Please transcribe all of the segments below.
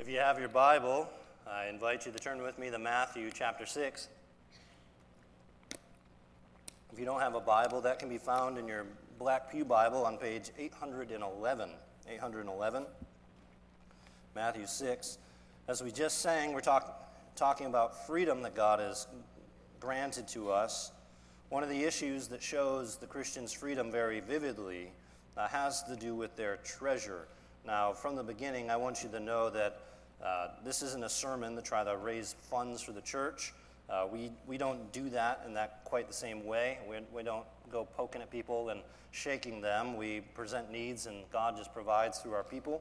If you have your Bible, I invite you to turn with me to Matthew chapter 6. If you don't have a Bible, that can be found in your Black Pew Bible on page 811. 811, Matthew 6. As we just sang, we're talking about freedom that God has granted to us. One of the issues that shows the Christian's freedom very vividly has to do with their treasure. Now, from the beginning, I want you to know that this isn't a sermon to try to raise funds for the church. We don't do that in that quite the same way. We don't go poking at people and shaking them. We present needs, and God just provides through our people.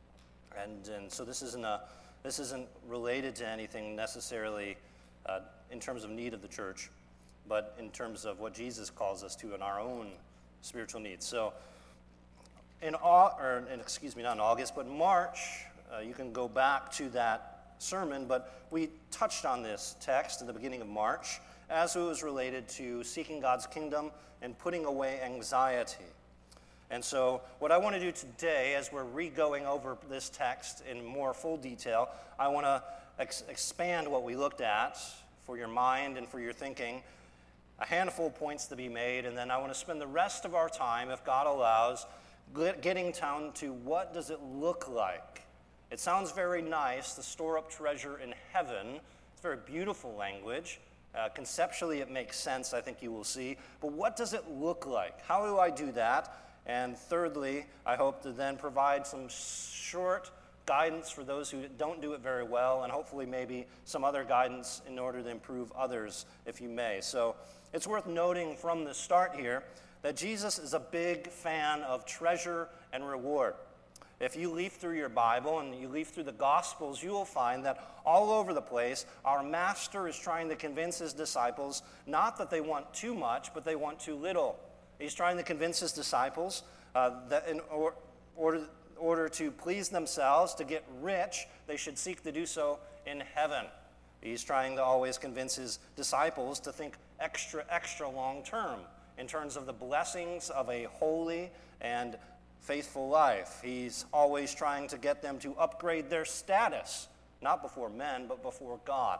And so this isn't related to anything necessarily in terms of need of the church, but in terms of what Jesus calls us to in our own spiritual needs. So not in August, but March, you can go back to that sermon, but we touched on this text at the beginning of March as it was related to seeking God's kingdom and putting away anxiety. And so what I want to do today, as we're re-going over this text in more full detail, I want to expand what we looked at for your mind and for your thinking, a handful of points to be made, and then I want to spend the rest of our time, if God allows, getting down to what does it look like. It sounds very nice to store up treasure in heaven. It's very beautiful language. Conceptually, it makes sense, I think you will see. But what does it look like? How do I do that? And thirdly, I hope to then provide some short guidance for those who don't do it very well, and hopefully maybe some other guidance in order to improve others, if you may. So it's worth noting from the start here that Jesus is a big fan of treasure and reward. If you leaf through your Bible and you leaf through the Gospels, you will find that all over the place, our Master is trying to convince his disciples not that they want too much, but they want too little. He's trying to convince his disciples that in order to please themselves, to get rich, they should seek to do so in heaven. He's trying to always convince his disciples to think extra long term in terms of the blessings of a holy and faithful life. He's always trying to get them to upgrade their status, not before men, but before God.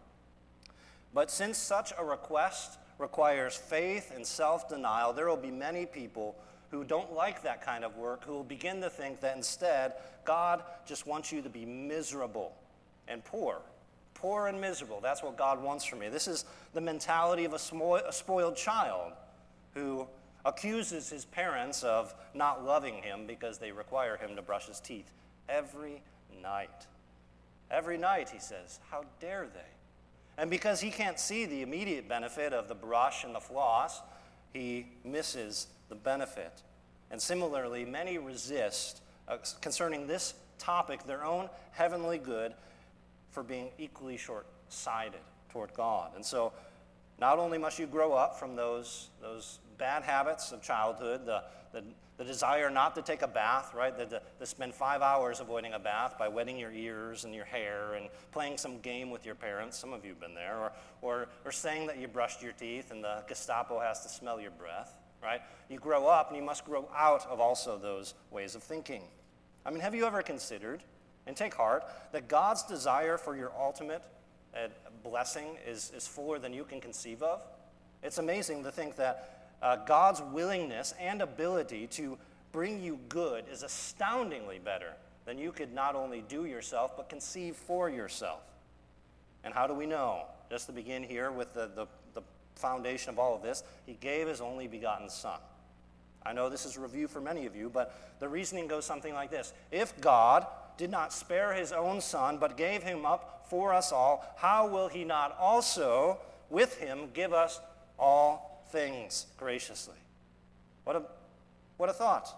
But since such a request requires faith and self-denial, there will be many people who don't like that kind of work, who will begin to think that instead, God just wants you to be miserable and poor. Poor and miserable. That's what God wants from me. This is the mentality of a spoiled child who accuses his parents of not loving him because they require him to brush his teeth every night. Every night, he says, how dare they? And because he can't see the immediate benefit of the brush and the floss, he misses the benefit. And similarly, many resist concerning this topic their own heavenly good for being equally short-sighted toward God. And so not only must you grow up from those bad habits of childhood, the desire not to take a bath, right? To spend 5 hours avoiding a bath by wetting your ears and your hair and playing some game with your parents. Some of you have been there. Or saying that you brushed your teeth and the Gestapo has to smell your breath, right? You grow up and you must grow out of also those ways of thinking. I mean, have you ever considered, and take heart, that God's desire for your ultimate blessing is fuller than you can conceive of? It's amazing to think that God's willingness and ability to bring you good is astoundingly better than you could not only do yourself, but conceive for yourself. And how do we know? Just to begin here with the foundation of all of this, he gave his only begotten Son. I know this is a review for many of you, but the reasoning goes something like this. If God did not spare his own Son, but gave him up for us all, how will he not also with him give us all things graciously? What a thought.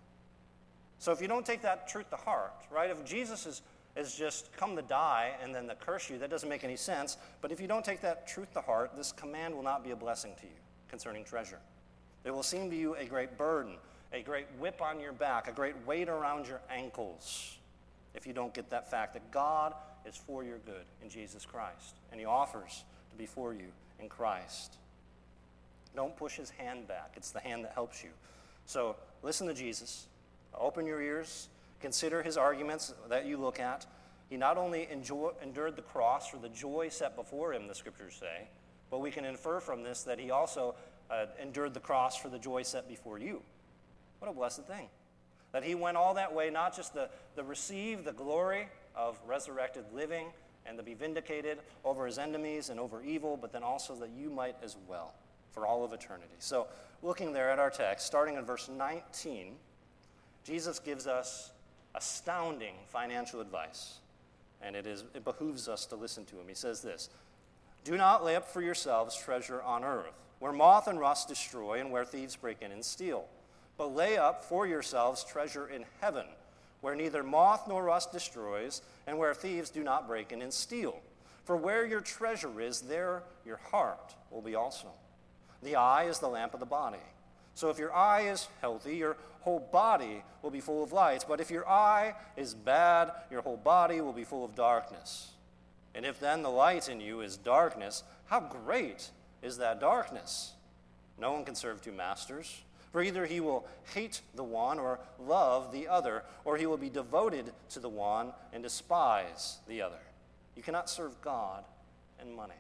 So if you don't take that truth to heart, right? If Jesus is just come to die and then to curse you, that doesn't make any sense. But if you don't take that truth to heart, this command will not be a blessing to you concerning treasure. It will seem to you a great burden, a great whip on your back, a great weight around your ankles, if you don't get that fact that God is for your good in Jesus Christ, and he offers to be for you in Christ. Don't push his hand back. It's the hand that helps you. So listen to Jesus. Open your ears. Consider his arguments that you look at. He not only endured the cross for the joy set before him, the scriptures say, but we can infer from this that he also endured the cross for the joy set before you. What a blessed thing. That he went all that way, not just to receive the glory of resurrected living and to be vindicated over his enemies and over evil, but then also that you might as well for all of eternity. So looking there at our text, starting in verse 19, Jesus gives us astounding financial advice, and it behooves us to listen to him. He says this, "Do not lay up for yourselves treasure on earth, where moth and rust destroy and where thieves break in and steal. But lay up for yourselves treasure in heaven, where neither moth nor rust destroys, and where thieves do not break in and steal. For where your treasure is, there your heart will be also. The eye is the lamp of the body. So if your eye is healthy, your whole body will be full of light. But if your eye is bad, your whole body will be full of darkness. And if then the light in you is darkness, how great is that darkness? No one can serve two masters. For either he will hate the one or love the other, or he will be devoted to the one and despise the other. You cannot serve God and money."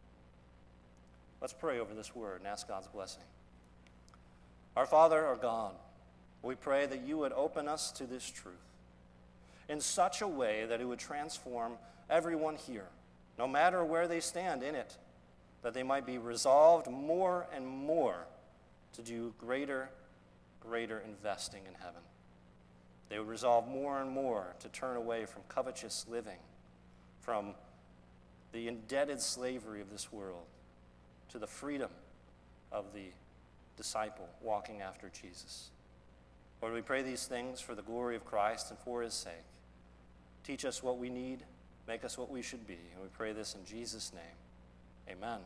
Let's pray over this word and ask God's blessing. Our Father, our God, we pray that you would open us to this truth in such a way that it would transform everyone here, no matter where they stand in it, that they might be resolved more and more to do greater investing in heaven. They would resolve more and more to turn away from covetous living, from the indebted slavery of this world, to the freedom of the disciple walking after Jesus. Lord, we pray these things for the glory of Christ and for his sake. Teach us what we need, make us what we should be, and we pray this in Jesus' name. Amen.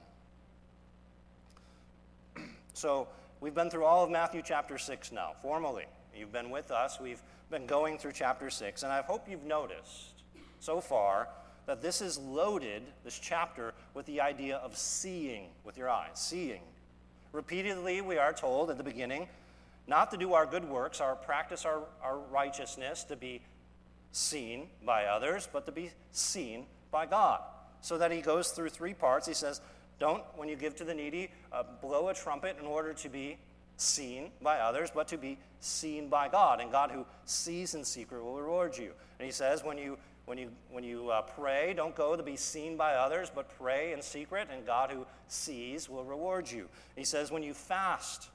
So, we've been through all of Matthew chapter 6 now, formally. You've been with us. We've been going through chapter 6, and I hope you've noticed so far that this is loaded, this chapter, with the idea of seeing with your eyes, seeing. Repeatedly, we are told at the beginning not to do our good works, practice our righteousness to be seen by others, but to be seen by God. So that he goes through three parts. He says, don't, when you give to the needy, blow a trumpet in order to be seen by others, but to be seen by God. And God who sees in secret will reward you. And he says, when you pray, don't go to be seen by others, but pray in secret, and God who sees will reward you. He says, when you fast,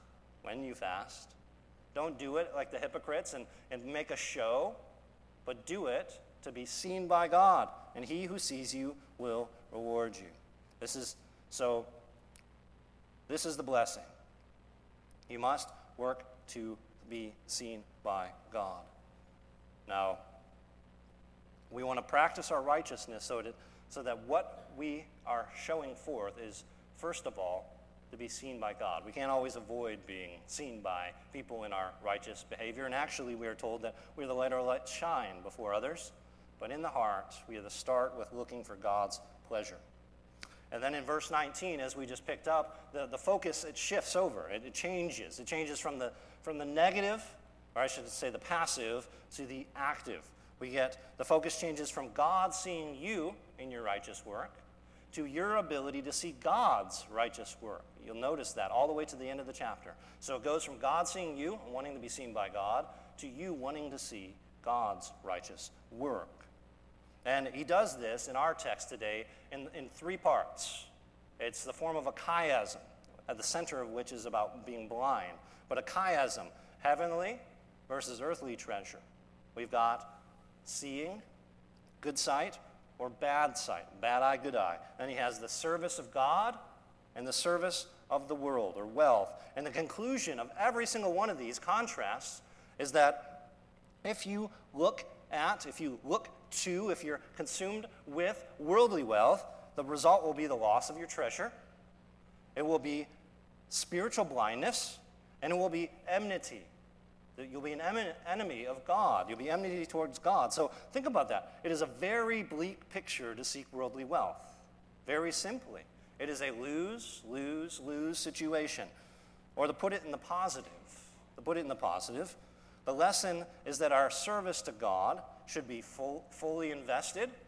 don't do it like the hypocrites and make a show, but do it to be seen by God, and he who sees you will reward you. This is the blessing. You must work to be seen by God. Now, we want to practice our righteousness so that what we are showing forth is, first of all, to be seen by God. We can't always avoid being seen by people in our righteous behavior, and actually we are told that we're to let our light shine before others, but in the heart, we have to start with looking for God's pleasure. And then in verse 19, as we just picked up, the focus, it shifts over. It changes. It changes from the negative, or I should say the passive, to the active. The focus changes from God seeing you in your righteous work to your ability to see God's righteous work. You'll notice that all the way to the end of the chapter. So it goes from God seeing you and wanting to be seen by God to you wanting to see God's righteous work. And he does this in our text today in three parts. It's the form of a chiasm, at the center of which is about being blind. But a chiasm, heavenly versus earthly treasure. We've got seeing, good sight, or bad sight, bad eye, good eye. Then he has the service of God and the service of the world, or wealth. And the conclusion of every single one of these contrasts is that if you're consumed with worldly wealth, the result will be the loss of your treasure. It will be spiritual blindness, and it will be enmity. You'll be an enemy of God. You'll be enmity towards God. So think about that. It is a very bleak picture to seek worldly wealth. Very simply, it is a lose, lose, lose situation. Or to put it in the positive, the lesson is that our service to God should be fully invested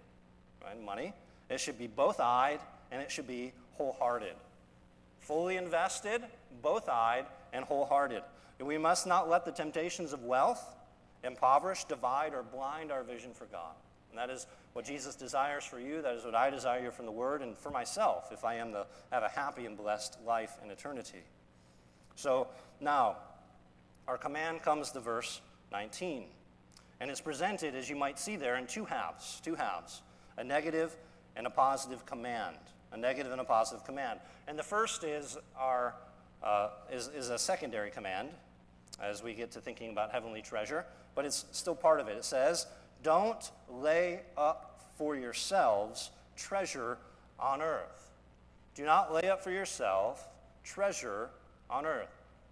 right? Money. It should be both-eyed, and it should be wholehearted. Fully invested, both-eyed, and wholehearted. And we must not let the temptations of wealth impoverish, divide, or blind our vision for God. And that is what Jesus desires for you. That is what I desire from the Word and for myself if I am to have a happy and blessed life in eternity. So now, our command comes to verse 19. And it's presented, as you might see there, in two halves. A negative and a positive command. A negative and a positive command. And the first is is a secondary command as we get to thinking about heavenly treasure, but it's still part of it. It says, don't lay up for yourselves treasure on earth. Do not lay up for yourself treasure on earth.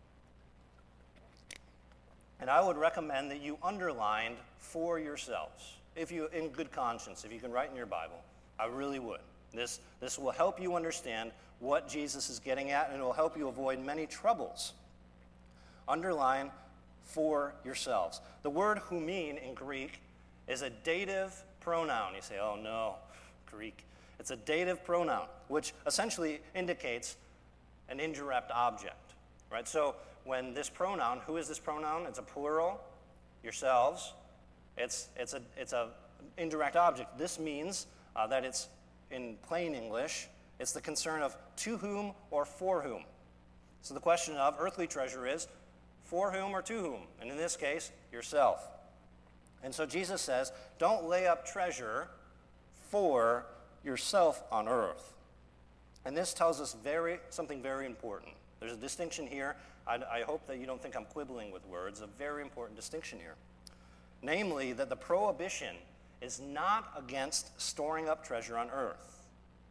And I would recommend that you underlined for yourselves, if you, in good conscience, if you can write in your Bible. I really would. This will help you understand what Jesus is getting at, and it will help you avoid many troubles. Underline for yourselves. The word humin in Greek is a dative pronoun. You say, oh no, Greek. It's a dative pronoun, which essentially indicates an indirect object, right? So when this pronoun, who is this pronoun? It's a plural, yourselves. It's a indirect object. This means that it's, in plain English, it's the concern of to whom or for whom. So the question of earthly treasure is for whom or to whom? And in this case, yourself. And so Jesus says, don't lay up treasure for yourself on earth. And this tells us something very important. There's a distinction here. I hope that you don't think I'm quibbling with words. A very important distinction here. Namely, that the prohibition is not against storing up treasure on earth.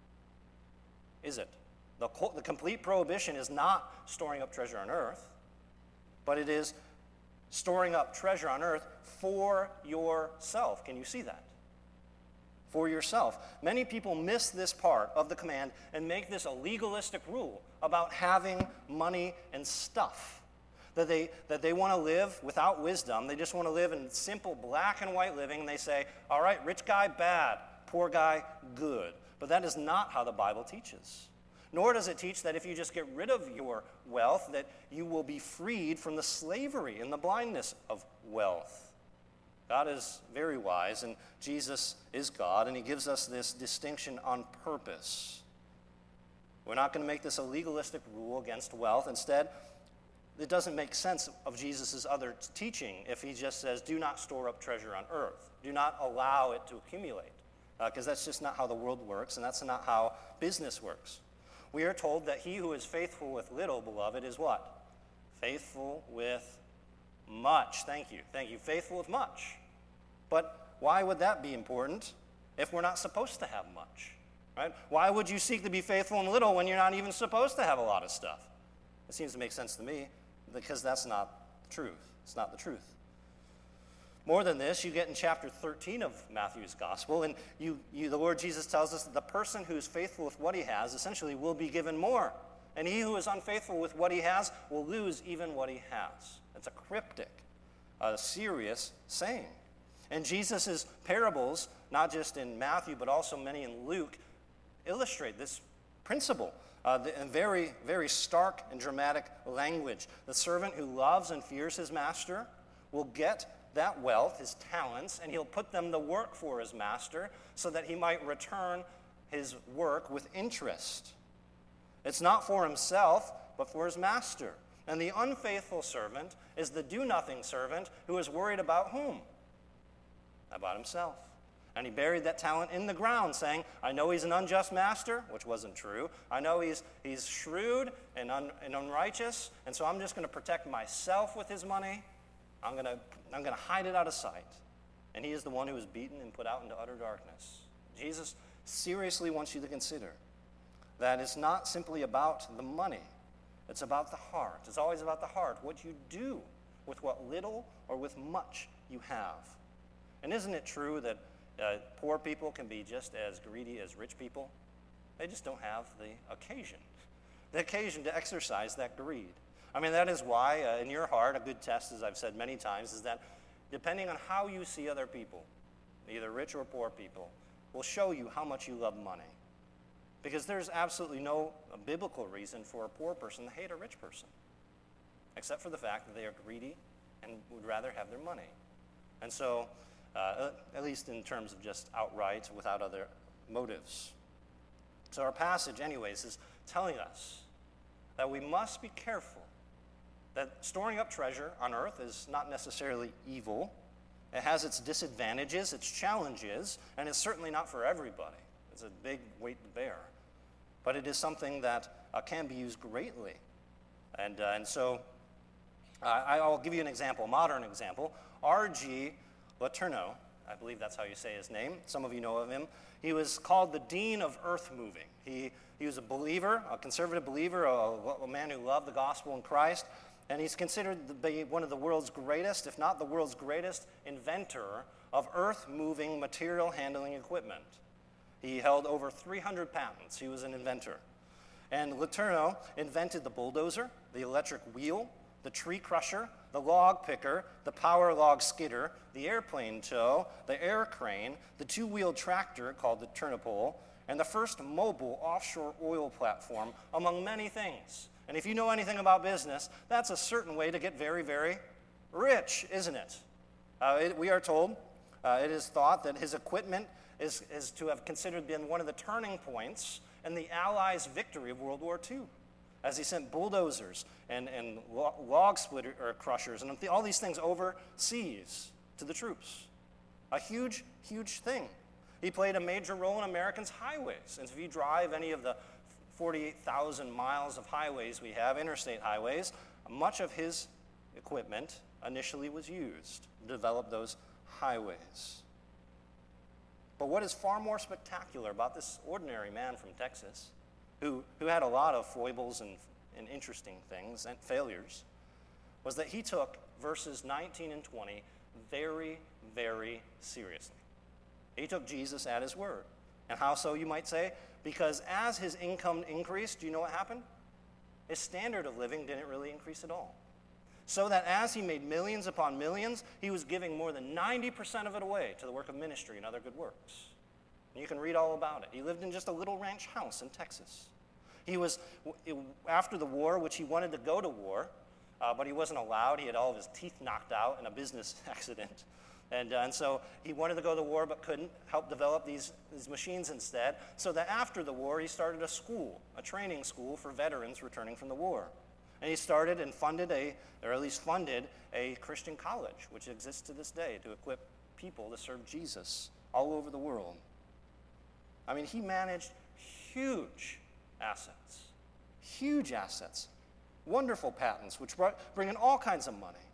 Is it? The complete prohibition is not storing up treasure on earth, but it is storing up treasure on earth for yourself. Can you see that? For yourself. Many people miss this part of the command and make this a legalistic rule about having money and stuff. That they want to live without wisdom. They just want to live in simple black and white living. And they say, all right, rich guy, bad. Poor guy, good. But that is not how the Bible teaches. Nor does it teach that if you just get rid of your wealth, that you will be freed from the slavery and the blindness of wealth. God is very wise, and Jesus is God, and he gives us this distinction on purpose. We're not going to make this a legalistic rule against wealth. Instead, it doesn't make sense of Jesus' other teaching if he just says, do not store up treasure on earth. Do not allow it to accumulate. Because that's just not how the world works, and that's not how business works. We are told that he who is faithful with little, beloved, is what? Faithful with much. Thank you. Faithful with much. But why would that be important if we're not supposed to have much? Right? Why would you seek to be faithful in little when you're not even supposed to have a lot of stuff? It seems to make sense to me because that's not the truth. It's not the truth. More than this, you get in chapter 13 of Matthew's gospel, and the Lord Jesus tells us that the person who is faithful with what he has essentially will be given more. And he who is unfaithful with what he has will lose even what he has. It's a cryptic, a serious saying. And Jesus' parables, not just in Matthew, but also many in Luke, illustrate this principle in very, very stark and dramatic language. The servant who loves and fears his master will get that wealth, his talents, and he'll put them to work for his master so that he might return his work with interest. It's not for himself, but for his master. And the unfaithful servant is the do-nothing servant who is worried about whom? About himself. And he buried that talent in the ground, saying, I know he's an unjust master, which wasn't true. I know he's shrewd and unrighteous, and so I'm just going to protect myself with his money. I'm going to hide it out of sight. And he is the one who is beaten and put out into utter darkness. Jesus seriously wants you to consider that it's not simply about the money. It's about the heart. It's always about the heart, what you do with what little or with much you have. And isn't it true that poor people can be just as greedy as rich people? They just don't have the occasion to exercise that greed. I mean, that is why in your heart, a good test, as I've said many times, is that depending on how you see other people, either rich or poor people, will show you how much you love money. Because there's absolutely no biblical reason for a poor person to hate a rich person, except for the fact that they are greedy and would rather have their money. And so, at least in terms of just outright, without other motives. So our passage, anyways, is telling us that we must be careful that storing up treasure on earth is not necessarily evil. It has its disadvantages, its challenges, and it's certainly not for everybody. It's a big weight to bear. But it is something that can be used greatly. And so I'll give you an example, a modern example. R.G. Letourneau, I believe that's how you say his name. Some of you know of him. He was called the Dean of Earth Moving. He was a believer, a conservative believer, a man who loved the gospel in Christ. And he's considered to be one of the world's greatest, if not the world's greatest, inventor of earth-moving material handling equipment. He held over 300 patents. He was an inventor. And Letourneau invented the bulldozer, the electric wheel, the tree crusher, the log picker, the power log skidder, the airplane tow, the air crane, the two-wheeled tractor called the turnipole, and the first mobile offshore oil platform, among many things. And if you know anything about business, that's a certain way to get very, very rich, isn't it? We are told, it is thought that his equipment is to have considered been one of the turning points in the Allies' victory of World War II, as he sent bulldozers and log splitter or crushers and all these things overseas to the troops. A huge, huge thing. He played a major role in Americans' highways. And if you drive any of the 48,000 miles of highways we have, interstate highways, much of his equipment initially was used to develop those highways. But what is far more spectacular about this ordinary man from Texas, who had a lot of foibles and interesting things and failures, was that he took verses 19 and 20 very, very seriously. He took Jesus at his word. And how so, you might say? Because as his income increased, do you know what happened? His standard of living didn't really increase at all. So that as he made millions upon millions, he was giving more than 90% of it away to the work of ministry and other good works. And you can read all about it. He lived in just a little ranch house in Texas. He was, after the war, which he wanted to go to war, but he wasn't allowed. He had all of his teeth knocked out in a business accident. And so he wanted to go to war but couldn't, help develop these machines instead. So that after the war, he started a school, a training school for veterans returning from the war. And he started and funded or at least funded a Christian college, which exists to this day, to equip people to serve Jesus all over the world. I mean, he managed huge assets, wonderful patents, which bring in all kinds of money,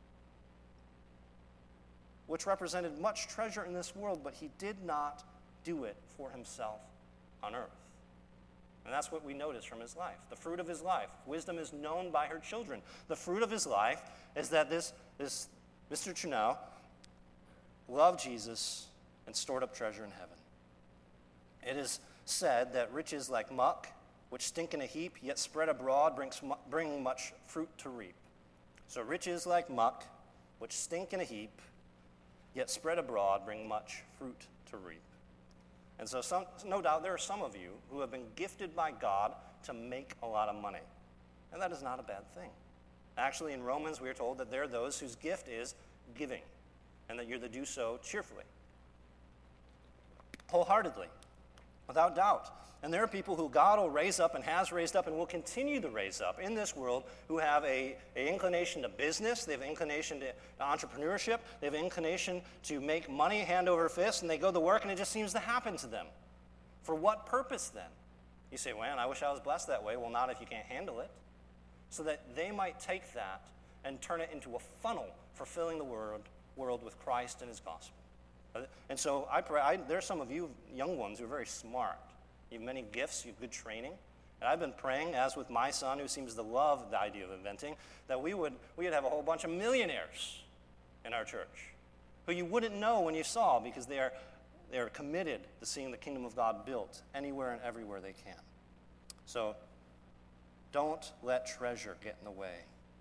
which represented much treasure in this world, but he did not do it for himself on earth. And that's what we notice from his life. The fruit of his life. Wisdom is known by her children. The fruit of his life is that this Mr. Trudeau loved Jesus and stored up treasure in heaven. It is said that riches like muck, which stink in a heap, yet spread abroad, bring much fruit to reap. So riches like muck, which stink in a heap, yet spread abroad, bring much fruit to reap. And so no doubt there are some of you who have been gifted by God to make a lot of money. And that is not a bad thing. Actually, in Romans, we are told that there are those whose gift is giving, and that you're to do so cheerfully, wholeheartedly, without doubt. And there are people who God will raise up and has raised up and will continue to raise up in this world who have an inclination to business, they have an inclination to entrepreneurship, they have an inclination to make money hand over fist, and they go to work and it just seems to happen to them. For what purpose then? You say, well, I wish I was blessed that way. Well, not if you can't handle it. So that they might take that and turn it into a funnel for filling the world with Christ and his gospel. And so I pray, there are some of you young ones who are very smart. You have many gifts, you have good training. And I've been praying, as with my son, who seems to love the idea of inventing, that we would have a whole bunch of millionaires in our church who you wouldn't know when you saw, because they are committed to seeing the kingdom of God built anywhere and everywhere they can. So don't let treasure get in the way.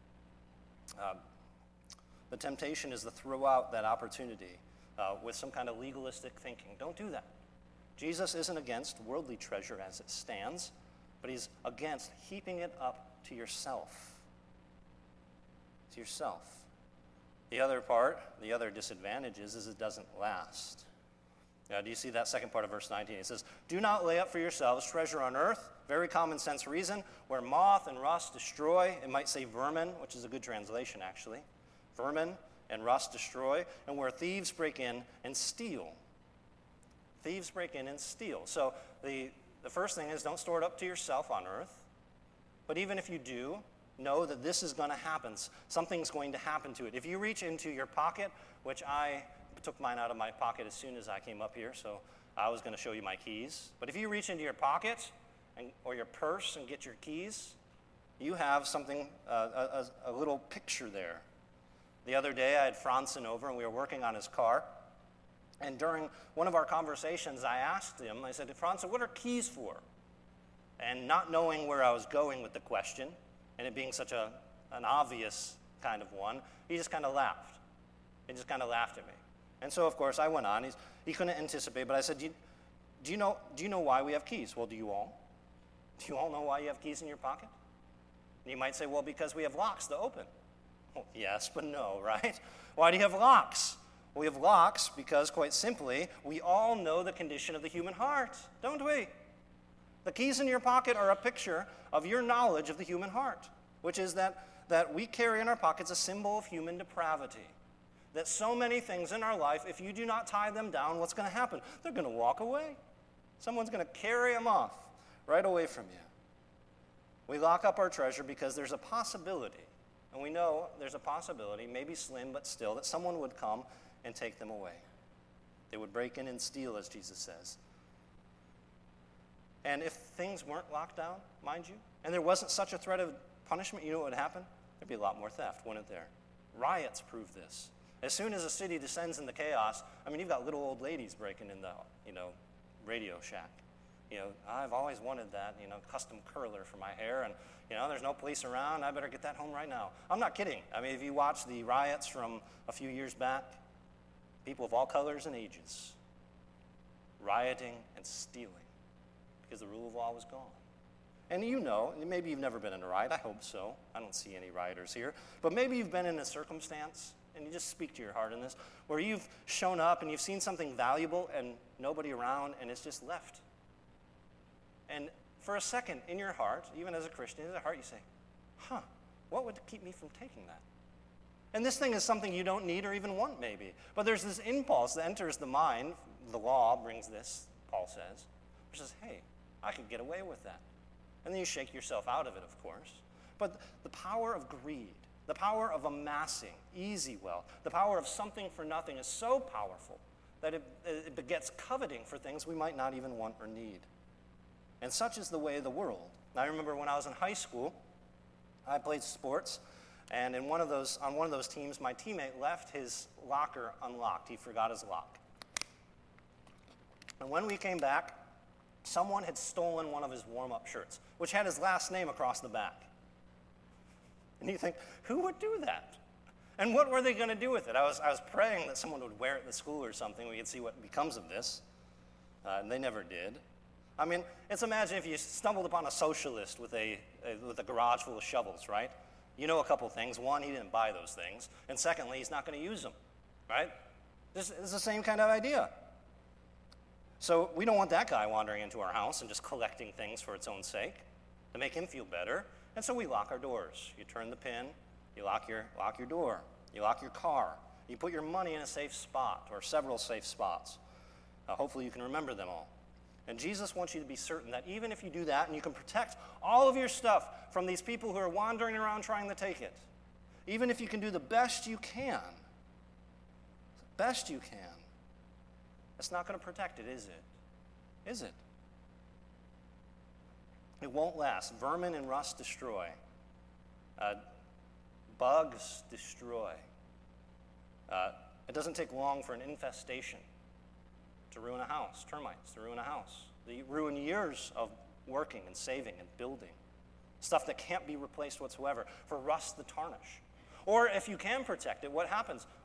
The temptation is to throw out that opportunity with some kind of legalistic thinking. Don't do that. Jesus isn't against worldly treasure as it stands, but he's against heaping it up to yourself. To yourself. The other part, the other disadvantage is it doesn't last. Now, do you see that second part of verse 19? It says, do not lay up for yourselves treasure on earth, very common sense reason, where moth and rust destroy. It might say vermin, which is a good translation actually. Vermin and rust destroy, and where thieves break in and steal. Thieves break in and steal. So the first thing is don't store it up to yourself on earth. But even if you do, know that this is going to happen. Something's going to happen to it. If you reach into your pocket, which I took mine out of my pocket as soon as I came up here, so I was going to show you my keys. But if you reach into your pocket or your purse and get your keys, you have something, a little picture there. The other day I had Franzen over and we were working on his car. And during one of our conversations, I asked him, I said, Franzen, what are keys for? And not knowing where I was going with the question, and it being such an obvious kind of one, he just kind of laughed. He just kind of laughed at me. And so, of course, I went on. He couldn't anticipate, but I said, do you know why we have keys? Well, do you all? Do you all know why you have keys in your pocket? And you might say, well, because we have locks to open. Well, yes, but no, right? Why do you have locks? Well, we have locks because, quite simply, we all know the condition of the human heart, don't we? The keys in your pocket are a picture of your knowledge of the human heart, which is that we carry in our pockets a symbol of human depravity. That so many things in our life, if you do not tie them down, what's going to happen? They're going to walk away. Someone's going to carry them off right away from you. We lock up our treasure because there's a possibility, and we know there's a possibility, maybe slim but still, that someone would come and take them away. They would break in and steal, as Jesus says. And if things weren't locked down, mind you, and there wasn't such a threat of punishment, you know what would happen? There'd be a lot more theft, wouldn't there? Riots prove this. As soon as a city descends into chaos, I mean, you've got little old ladies breaking in the, Radio Shack. I've always wanted that, custom curler for my hair, and, there's no police around. I better get that home right now. I'm not kidding. I mean, if you watch the riots from a few years back, people of all colors and ages rioting and stealing because the rule of law was gone. And maybe you've never been in a riot. I hope so. I don't see any rioters here. But maybe you've been in a circumstance, and you just speak to your heart in this, where you've shown up and you've seen something valuable and nobody around, and it's just left. And for a second in your heart, even as a Christian, in your heart you say, what would keep me from taking that? And this thing is something you don't need or even want maybe. But there's this impulse that enters the mind. The law brings this, Paul says, which says, hey, I could get away with that. And then you shake yourself out of it, of course. But the power of greed, the power of amassing easy wealth, the power of something for nothing is so powerful that it begets coveting for things we might not even want or need. And such is the way of the world. Now, I remember when I was in high school, I played sports, and on one of those teams, my teammate left his locker unlocked. He forgot his lock. And when we came back, someone had stolen one of his warm-up shirts, which had his last name across the back. And you think, who would do that? And what were they going to do with it? I was praying that someone would wear it to school or something. We could see what becomes of this. And they never did. I mean, imagine if you stumbled upon a socialist with a garage full of shovels, right? You know a couple things. One, he didn't buy those things. And secondly, he's not going to use them, right? This is the same kind of idea. So we don't want that guy wandering into our house and just collecting things for its own sake to make him feel better. And so we lock our doors. You turn the pin, you lock your door, you lock your car, you put your money in a safe spot or several safe spots. Hopefully you can remember them all. And Jesus wants you to be certain that even if you do that and you can protect all of your stuff from these people who are wandering around trying to take it, even if you can do the best you can, it's not going to protect it, is it? Is it? It won't last. Vermin and rust destroy. Bugs destroy. It doesn't take long for an infestation to ruin a house, termites to ruin a house. They ruin years of working and saving and building. Stuff that can't be replaced whatsoever, for rust to tarnish. Or if you can protect it, what happens?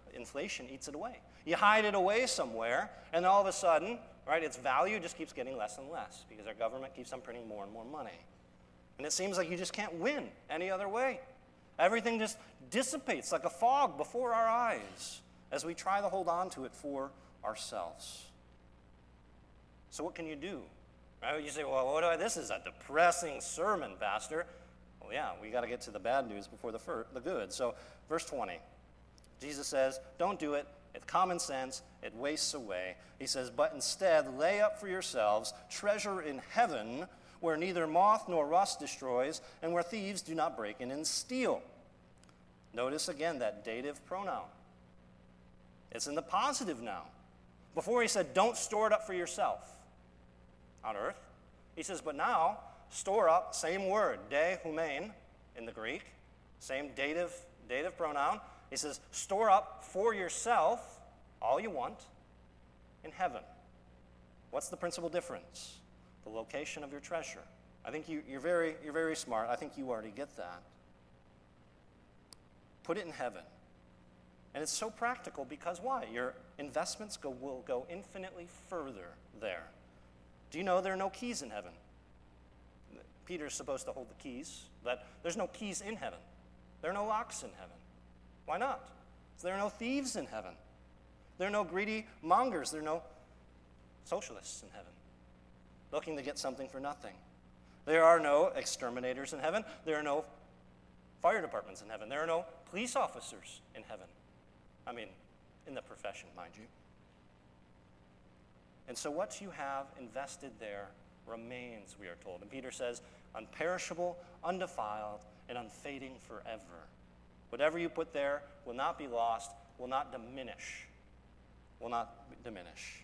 inflation eats it away. You hide it away somewhere, and all of a sudden, right, its value just keeps getting less and less because our government keeps on printing more and more money. And it seems like you just can't win any other way. Everything just dissipates like a fog before our eyes as we try to hold on to it for ourselves. So what can you do? Right? You say, well, this is a depressing sermon, Pastor. Well, yeah, we got to get to the bad news before the good. So verse 20, Jesus says, don't do it. It's common sense. It wastes away. He says, but instead lay up for yourselves treasure in heaven where neither moth nor rust destroys and where thieves do not break in and steal. Notice again that dative pronoun. It's in the positive now. Before he said, don't store it up for yourself on earth. He says, but now, store up, same word, de humein in the Greek, same dative pronoun. He says, store up for yourself all you want in heaven. What's the principal difference? The location of your treasure. I think you're very smart. I think you already get that. Put it in heaven. And it's so practical because why? Your investments will go infinitely further there. Do you know there are no keys in heaven? Peter's supposed to hold the keys, but there's no keys in heaven. There are no locks in heaven. Why not? There are no thieves in heaven. There are no greedy mongers. There are no socialists in heaven looking to get something for nothing. There are no exterminators in heaven. There are no fire departments in heaven. There are no police officers in heaven. I mean, in the profession, mind you. And so what you have invested there remains, we are told. And Peter says, unperishable, undefiled, and unfading forever. Whatever you put there will not be lost, will not diminish. Will not diminish.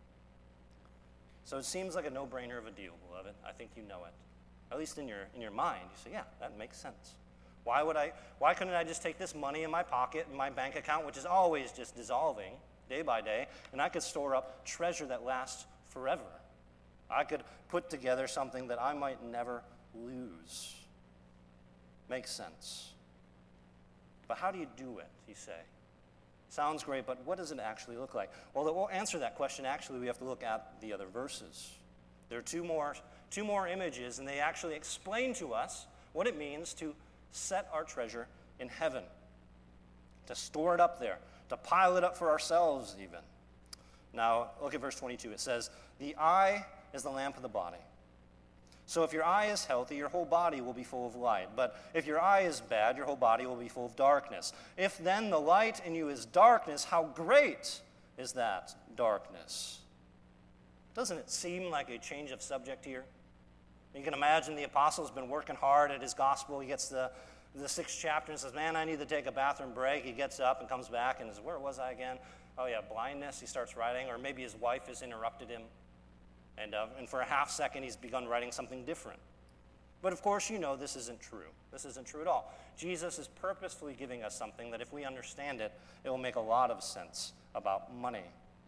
So it seems like a no-brainer of a deal, beloved. I think you know it. At least in your mind, you say, yeah, that makes sense. Why couldn't I just take this money in my pocket, in my bank account, which is always just dissolving day by day, and I could store up treasure that lasts forever. I could put together something that I might never lose. Makes sense. But how do you do it, you say? Sounds great, but what does it actually look like? Well, we'll answer that question. Actually, we have to look at the other verses. There are two more images, and they actually explain to us what it means to set our treasure in heaven, to store it up there, to pile it up for ourselves even. Now, look at verse 22. It says, the eye is the lamp of the body. So if your eye is healthy, your whole body will be full of light. But if your eye is bad, your whole body will be full of darkness. If then the light in you is darkness, how great is that darkness? Doesn't it seem like a change of subject here? You can imagine the apostle's been working hard at his gospel. He gets the 6th chapter and says, man, I need to take a bathroom break. He gets up and comes back and says, where was I again? Oh, yeah, blindness. He starts writing. Or maybe his wife has interrupted him. And for a half second, he's begun writing something different. But of course, you know this isn't true. This isn't true at all. Jesus is purposefully giving us something that if we understand it, it will make a lot of sense about money.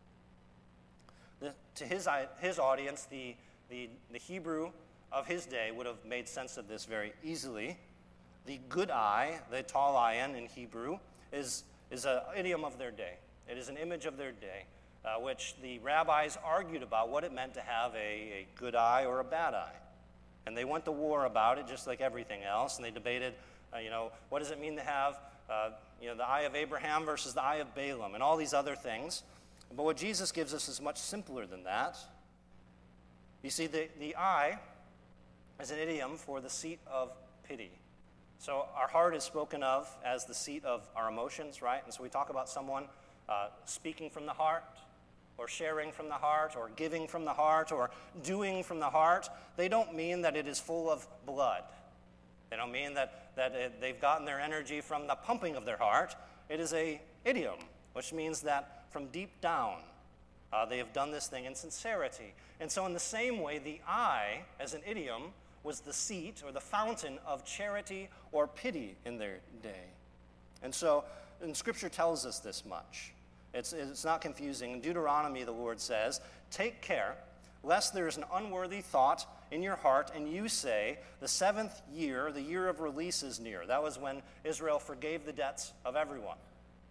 To his audience, the Hebrew of his day would have made sense of this very easily. The good eye, the tall ayin in Hebrew, is an idiom of their day. It is an image of their day, which the rabbis argued about what it meant to have a good eye or a bad eye. And they went to war about it just like everything else, and they debated, what does it mean to have, the eye of Abraham versus the eye of Balaam, and all these other things. But what Jesus gives us is much simpler than that. You see, the eye is an idiom for the seat of pity. So our heart is spoken of as the seat of our emotions, right? And so we talk about someone speaking from the heart, or sharing from the heart, or giving from the heart, or doing from the heart. They don't mean that it is full of blood. They don't mean that they've gotten their energy from the pumping of their heart. It is an idiom, which means that from deep down, they have done this thing in sincerity. And so in the same way, the eye, as an idiom, was the seat or the fountain of charity or pity in their day. And so, and Scripture tells us this much. It's not confusing. In Deuteronomy, the Lord says, take care, lest there is an unworthy thought in your heart, and you say, the 7th year, the year of release is near. That was when Israel forgave the debts of everyone.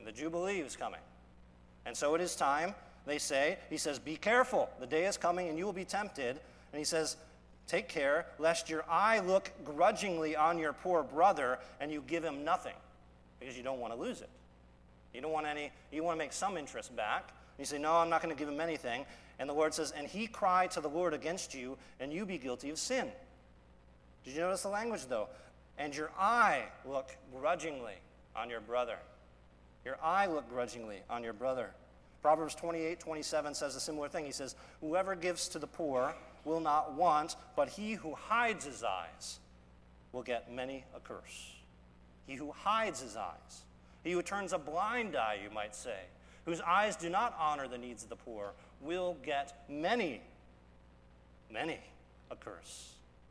The Jubilee is coming. And so it is time, they say. He says, be careful. The day is coming and you will be tempted. And he says, take care lest your eye look grudgingly on your poor brother and you give him nothing, because you don't want to lose it. You don't want any, you want to make some interest back. And you say, no, I'm not going to give him anything. And the Lord says, and he cry to the Lord against you, and you be guilty of sin. Did you notice the language, though? And your eye look grudgingly on your brother. Your eye look grudgingly on your brother. Proverbs 28:27 says a similar thing. He says, whoever gives to the poor will not want, but he who hides his eyes will get many a curse. He who hides his eyes. He who turns a blind eye, you might say, whose eyes do not honor the needs of the poor, will get many a curse.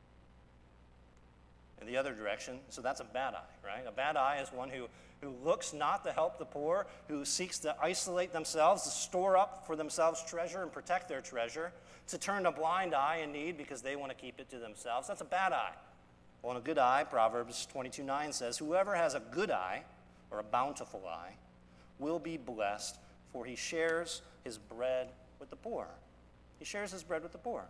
In the other direction, so that's a bad eye, right? A bad eye is one who looks not to help the poor, who seeks to isolate themselves, to store up for themselves treasure and protect their treasure, to turn a blind eye in need because they want to keep it to themselves. That's a bad eye. Well, in a good eye, Proverbs 22:9 says, whoever has a good eye, or a bountiful eye, will be blessed, for he shares his bread with the poor. He shares his bread with the poor.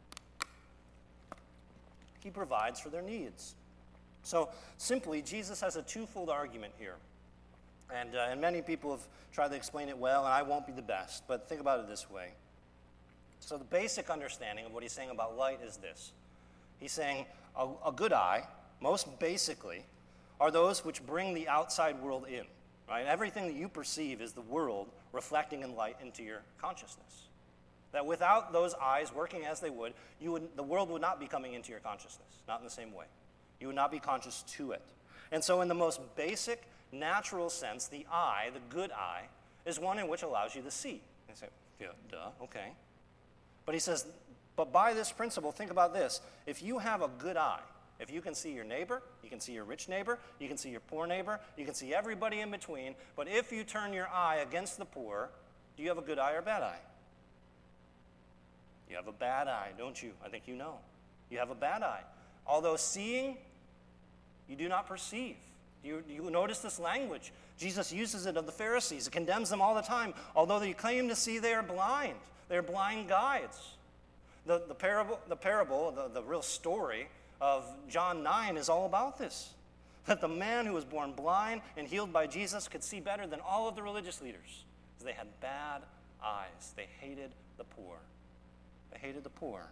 He provides for their needs. So simply, Jesus has a twofold argument here. And many people have tried to explain it well, and I won't be the best, but think about it this way. So the basic understanding of what he's saying about light is this. He's saying a good eye, most basically, are those which bring the outside world in. Right? Everything that you perceive is the world reflecting in light into your consciousness. That without those eyes working as they would, the world would not be coming into your consciousness, not in the same way. You would not be conscious to it. And so in the most basic, natural sense, the eye, the good eye, is one in which allows you to see. You say, yeah, duh, okay. But he says, but by this principle, think about this. If you have a good eye, if you can see your neighbor, you can see your rich neighbor, you can see your poor neighbor, you can see everybody in between, but if you turn your eye against the poor, do you have a good eye or a bad eye? You have a bad eye, don't you? I think you know. You have a bad eye. Although seeing, you do not perceive. You notice this language. Jesus uses it of the Pharisees. It condemns them all the time. Although they claim to see, they are blind. They are blind guides. The parable, the real story of John 9 is all about this. That the man who was born blind and healed by Jesus could see better than all of the religious leaders. Because they had bad eyes. They hated the poor. They hated the poor.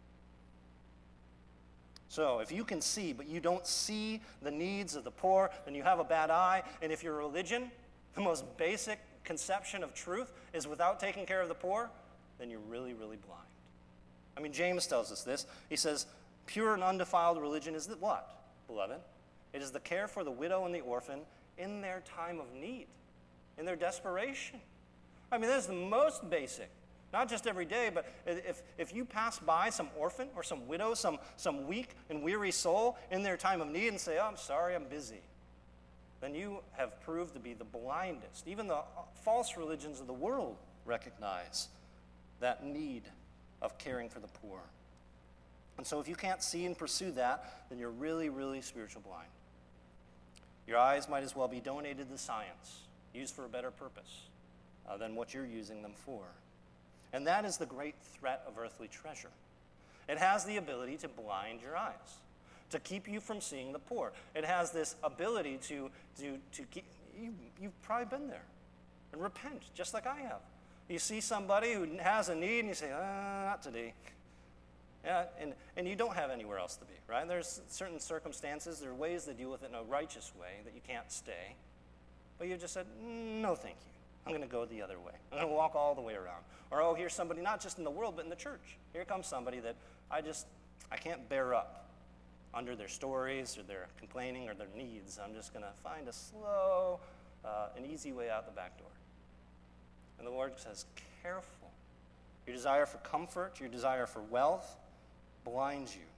So if you can see, but you don't see the needs of the poor, then you have a bad eye. And if your religion, the most basic conception of truth, is without taking care of the poor, then you're really, really blind. I mean, James tells us this. He says, pure and undefiled religion is what, beloved? It is the care for the widow and the orphan in their time of need, in their desperation. I mean, that is the most basic. Not just every day, but if you pass by some orphan or some widow, some weak and weary soul in their time of need and say, oh, I'm sorry, I'm busy, then you have proved to be the blindest. Even the false religions of the world recognize that need of caring for the poor. And so if you can't see and pursue that, then you're really, really spiritual blind. Your eyes might as well be donated to science, used for a better purpose than what you're using them for. And that is the great threat of earthly treasure. It has the ability to blind your eyes, to keep you from seeing the poor. It has this ability to keep, you've probably been there, and repent, just like I have. You see somebody who has a need, and you say, not today. Yeah, and you don't have anywhere else to be, right? There's certain circumstances, there are ways to deal with it in a righteous way that you can't stay. But you just said, no, thank you. I'm going to go the other way. I'm going to walk all the way around. Or, oh, here's somebody, not just in the world, but in the church. Here comes somebody that I can't bear up under their stories or their complaining or their needs. I'm just going to find a slow, an easy way out the back door. And the Lord says, careful. Your desire for comfort, your desire for wealth blinds you.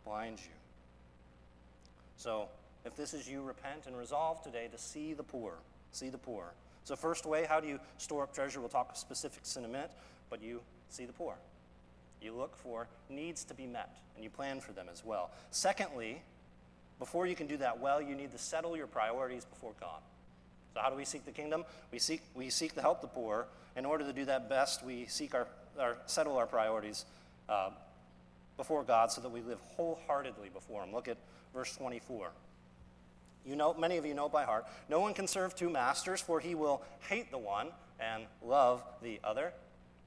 So, if this is you, repent and resolve today to see the poor. See the poor. So first way, how do you store up treasure? We'll talk specifics in a minute, but you see the poor. You look for needs to be met, and you plan for them as well. Secondly, before you can do that well, you need to settle your priorities before God. So how do we seek the kingdom? We seek to help the poor. In order to do that best, we seek settle our priorities before God so that we live wholeheartedly before him. Look at verse 24. Many of you know by heart, no one can serve two masters, for he will hate the one and love the other,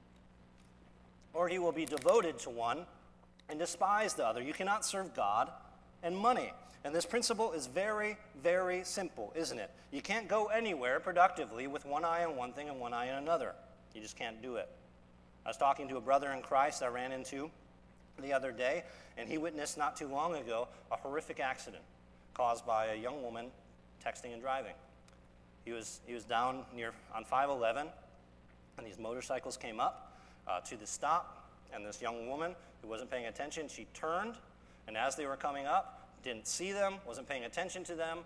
or he will be devoted to one and despise the other. You cannot serve God and money. And this principle is very, very simple, isn't it? You can't go anywhere productively with one eye on one thing and one eye on another. You just can't do it. I was talking to a brother in Christ I ran into the other day, and he witnessed not too long ago a horrific accident caused by a young woman texting and driving. He was down on 511, and these motorcycles came up to the stop, and this young woman who wasn't paying attention, she turned, and as they were coming up, didn't see them, wasn't paying attention to them.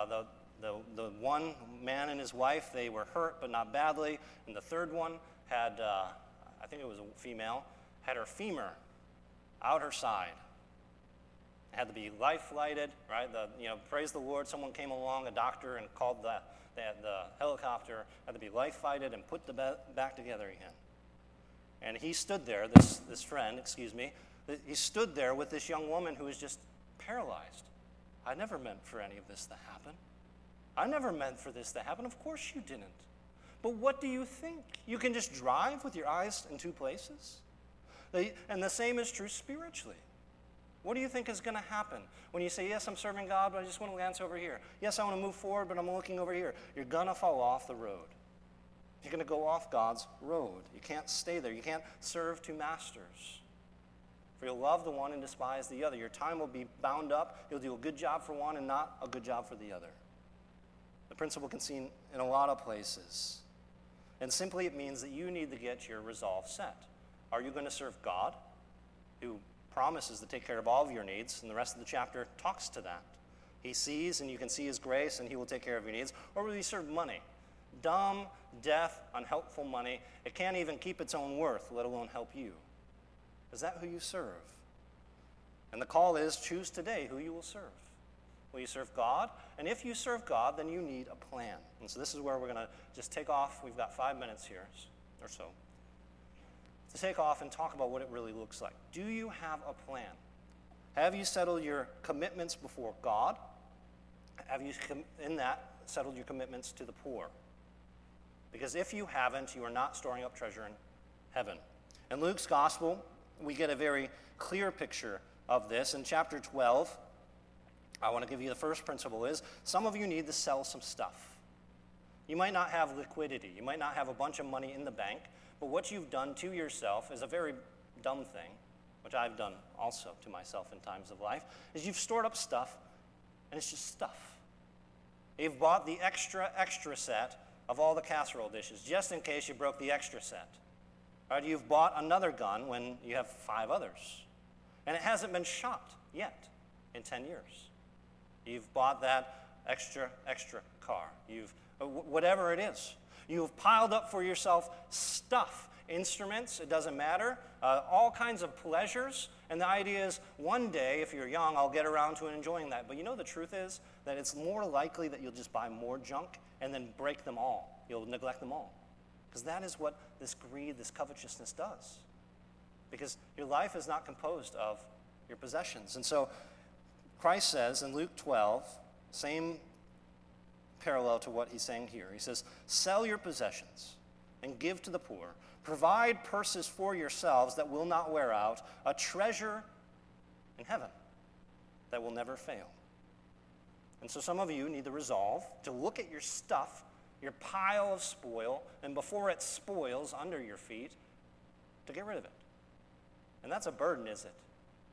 The one man and his wife, they were hurt, but not badly, and the third one had, I think it was a female, had her femur out her side. It had to be life flighted, right? Praise the Lord, someone came along, a doctor, and called the helicopter, had to be life flighted and put back together again. And he stood there, this friend, he stood there with this young woman who was just paralyzed. I never meant for any of this to happen. I never meant for this to happen. Of course you didn't. But what do you think? You can just drive with your eyes in two places? And the same is true spiritually. What do you think is going to happen when you say, yes, I'm serving God, but I just want to glance over here. Yes, I want to move forward, but I'm looking over here. You're going to fall off the road. You're going to go off God's road. You can't stay there. You can't serve two masters. For you'll love the one and despise the other. Your time will be bound up. You'll do a good job for one and not a good job for the other. The principle can be seen in a lot of places. And simply it means that you need to get your resolve set. Are you going to serve God, who promises to take care of all of your needs, and the rest of the chapter talks to that. He sees, and you can see his grace, and he will take care of your needs. Or will you serve money? Dumb, deaf, unhelpful money. It can't even keep its own worth, let alone help you. Is that who you serve? And the call is, choose today who you will serve. Will you serve God? And if you serve God, then you need a plan. And so this is where we're going to just take off. We've got 5 minutes here or so to take off and talk about what it really looks like. Do you have a plan? Have you settled your commitments before God? Have you, in that, settled your commitments to the poor? Because if you haven't, you are not storing up treasure in heaven. In Luke's gospel, we get a very clear picture of this. In chapter 12, I want to give you the first principle is, some of you need to sell some stuff. You might not have liquidity. You might not have a bunch of money in the bank, but what you've done to yourself is a very dumb thing, which I've done also to myself in times of life, is you've stored up stuff, and it's just stuff. You've bought the extra set of all the casserole dishes, just in case you broke the extra set. Right? You've bought another gun when you have 5 others, and it hasn't been shot yet in 10 years. You've bought that extra car. Whatever it is. You've piled up for yourself stuff, instruments, it doesn't matter, all kinds of pleasures. And the idea is one day, if you're young, I'll get around to enjoying that. But you know the truth is that it's more likely that you'll just buy more junk and then break them all. You'll neglect them all. Because that is what this greed, this covetousness does. Because your life is not composed of your possessions. And so Christ says in Luke 12, same parallel to what he's saying here. He says, sell your possessions and give to the poor. Provide purses for yourselves that will not wear out, a treasure in heaven that will never fail. And so some of you need the resolve to look at your stuff, your pile of spoil, and before it spoils under your feet, to get rid of it. And that's a burden, is it?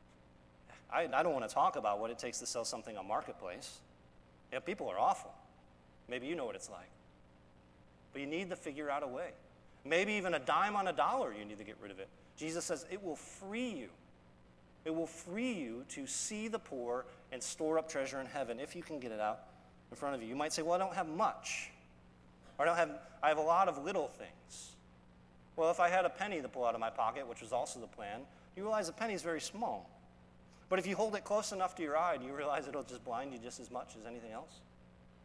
I don't want to talk about what it takes to sell something on Marketplace. People are awful. Maybe you know what it's like. But you need to figure out a way. Maybe even a dime on a dollar, you need to get rid of it. Jesus says it will free you. It will free you to see the poor and store up treasure in heaven if you can get it out in front of you. You might say, well, I don't have much. Or I have a lot of little things. Well, if I had a penny to pull out of my pocket, which was also the plan, you realize a penny is very small. But if you hold it close enough to your eye, do you realize it'll just blind you just as much as anything else?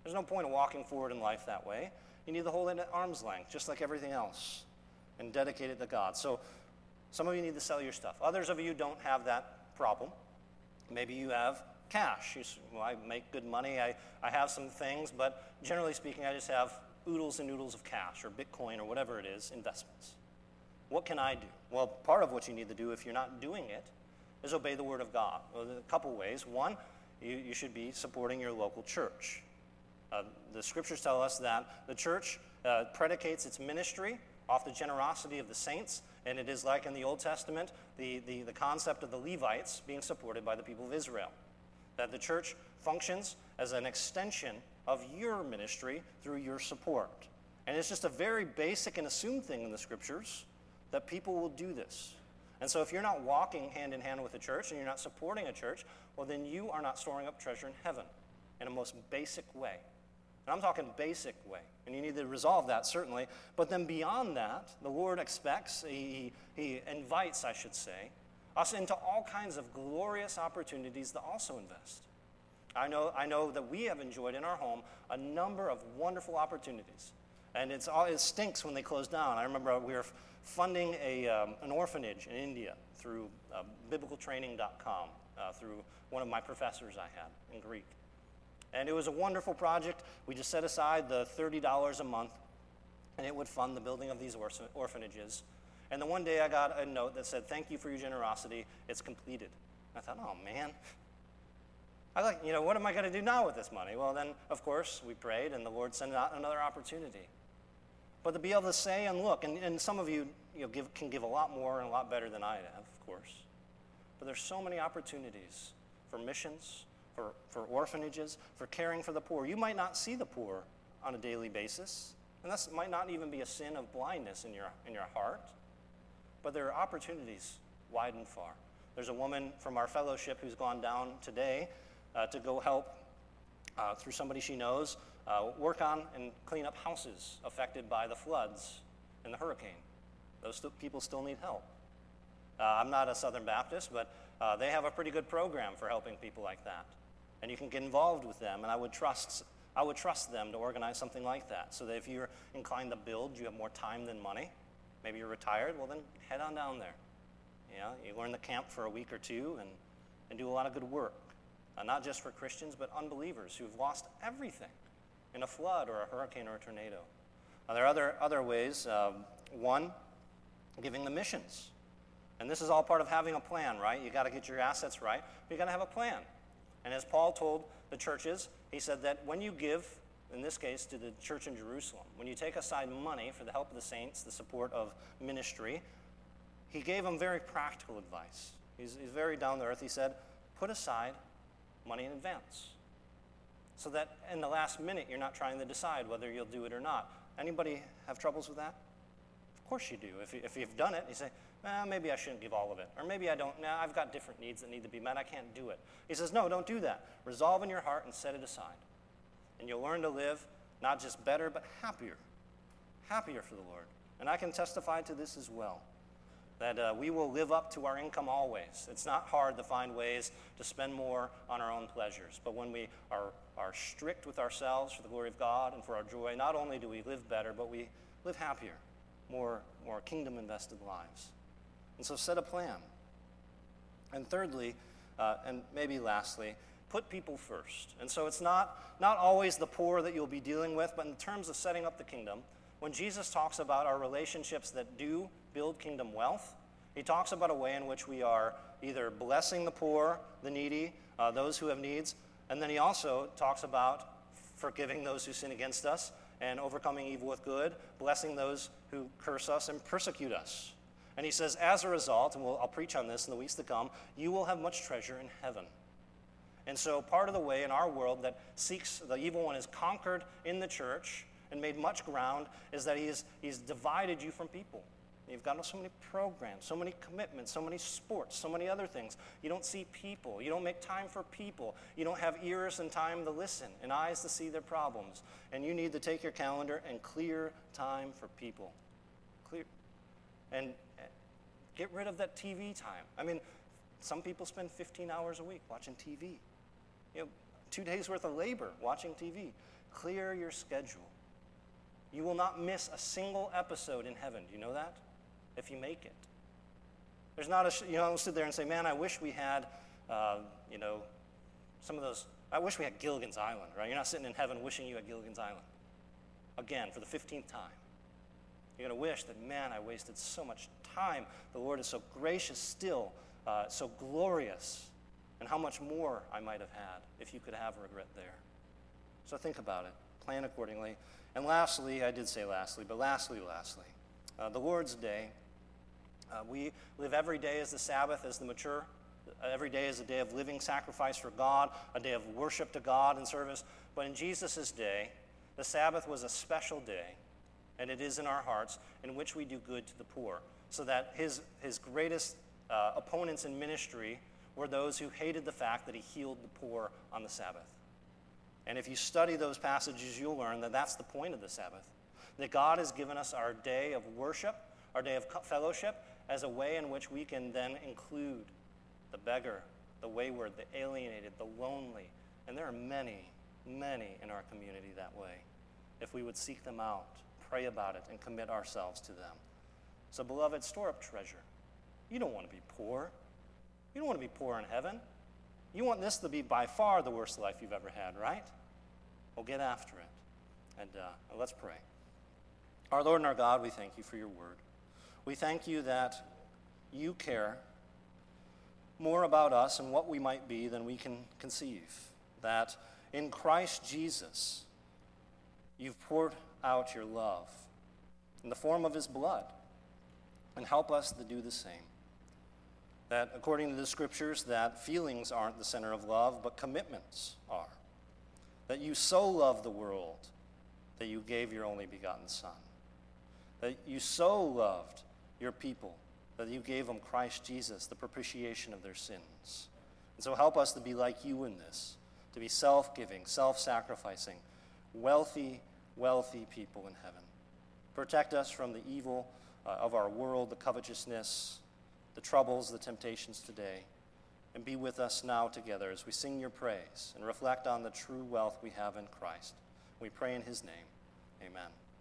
There's no point in walking forward in life that way. You need to hold it at arm's length, just like everything else, and dedicate it to God. So some of you need to sell your stuff. Others of you don't have that problem. Maybe you have cash. I make good money. I have some things, but generally speaking, I just have oodles and oodles of cash or Bitcoin or whatever it is, investments. What can I do? Well, part of what you need to do if you're not doing it is obey the Word of God. Well, a couple ways. One, you should be supporting your local church. The scriptures tell us that the church predicates its ministry off the generosity of the saints, and it is like in the Old Testament, the concept of the Levites being supported by the people of Israel. That the church functions as an extension of your ministry through your support. And it's just a very basic and assumed thing in the scriptures that people will do this. And so if you're not walking hand in hand with the church and you're not supporting a church, well, then you are not storing up treasure in heaven in a most basic way. And I'm talking basic way. And you need to resolve that, certainly. But then beyond that, the Lord expects, he invites, I should say, us into all kinds of glorious opportunities to also invest. I know that we have enjoyed in our home a number of wonderful opportunities. And it stinks when they close down. I remember we were funding an orphanage in India through biblicaltraining.com, through one of my professors I had in Greek. And it was a wonderful project. We just set aside the $30 a month, and it would fund the building of these orphanages. And then one day I got a note that said, "Thank you for your generosity. It's completed." And I thought, oh, man. What am I going to do now with this money? Well, then, of course, we prayed, and the Lord sent out another opportunity. But to be able to say and look, and some of you, can give a lot more and a lot better than I have, of course. But there's so many opportunities for missions, for orphanages, for caring for the poor. You might not see the poor on a daily basis, and that might not even be a sin of blindness in your heart. But there are opportunities wide and far. There's a woman from our fellowship who's gone down today to go help, through somebody she knows, work on and clean up houses affected by the floods and the hurricane. Those people still need help. I'm not a Southern Baptist, but they have a pretty good program for helping people like that. And you can get involved with them, and I would trust them to organize something like that, so that if you're inclined to build, you have more time than money. Maybe you're retired, well then head on down there. You learn the camp for a week or two and do a lot of good work. Not just for Christians, but unbelievers who've lost everything in a flood or a hurricane or a tornado. There are other ways. One, giving the missions. And this is all part of having a plan, right? You got to get your assets right. You got to have a plan. And as Paul told the churches, he said that when you give, in this case to the church in Jerusalem, when you take aside money for the help of the saints, the support of ministry, he gave them very practical advice. He's very down to earth. He said, put aside money in advance, so that in the last minute you're not trying to decide whether you'll do it or not. Anybody have troubles with that? Of course you do. If you've done it, you say, maybe I shouldn't give all of it. Or maybe I don't. I've got different needs that need to be met. I can't do it. He says, no, don't do that. Resolve in your heart and set it aside. And you'll learn to live not just better, but happier. Happier for the Lord. And I can testify to this as well, that we will live up to our income always. It's not hard to find ways to spend more on our own pleasures. But when we are strict with ourselves for the glory of God and for our joy, not only do we live better, but we live happier, more kingdom-invested lives. And so set a plan. And thirdly, and maybe lastly, put people first. And so it's not always the poor that you'll be dealing with, but in terms of setting up the kingdom, when Jesus talks about our relationships that do build kingdom wealth, he talks about a way in which we are either blessing the poor, the needy, those who have needs, and then he also talks about forgiving those who sin against us and overcoming evil with good, blessing those who curse us and persecute us. And he says, as a result, and I'll preach on this in the weeks to come, you will have much treasure in heaven. And so part of the way in our world that seeks, the evil one is conquered in the church and made much ground, is that he's divided you from people. You've got so many programs, so many commitments, so many sports, so many other things. You don't see people. You don't make time for people. You don't have ears and time to listen and eyes to see their problems. And you need to take your calendar and clear time for people. Clear. And get rid of that TV time. I mean, some people spend 15 hours a week watching TV. 2 days worth of labor watching TV. Clear your schedule. You will not miss a single episode in heaven. Do you know that? If you make it. There's not don't sit there and say, man, I wish we had, some of those, I wish we had Gilligan's Island, right? You're not sitting in heaven wishing you had Gilligan's Island. Again, for the 15th time. You're going to wish that, man, I wasted so much time. The Lord is so gracious still, so glorious, and how much more I might have had if you could have regret there. So think about it. Plan accordingly. And lastly, I did say lastly, but lastly, the Lord's Day. We live every day as the Sabbath, as the mature. Every day is a day of living sacrifice for God, a day of worship to God and service. But in Jesus' day, the Sabbath was a special day, and it is in our hearts, in which we do good to the poor, so that his greatest opponents in ministry were those who hated the fact that he healed the poor on the Sabbath. And if you study those passages, you'll learn that that's the point of the Sabbath, that God has given us our day of worship, our day of fellowship, as a way in which we can then include the beggar, the wayward, the alienated, the lonely. And there are many, many in our community that way. If we would seek them out, pray about it, and commit ourselves to them. So, beloved, store up treasure. You don't want to be poor. You don't want to be poor in heaven. You want this to be by far the worst life you've ever had, right? Well, get after it. And let's pray. Our Lord and our God, we thank you for your word. We thank you that you care more about us and what we might be than we can conceive. That in Christ Jesus, you've poured out your love in the form of his blood. And help us to do the same. That according to the scriptures, that feelings aren't the center of love, but commitments are. That you so love the world that you gave your only begotten Son. That you so loved your people that you gave them Christ Jesus, the propitiation of their sins. And so help us to be like you in this, to be self-giving, self-sacrificing, wealthy people in heaven. Protect us from the evil of our world, the covetousness, the troubles, the temptations today, and be with us now together as we sing your praise and reflect on the true wealth we have in Christ. We pray in his name. Amen.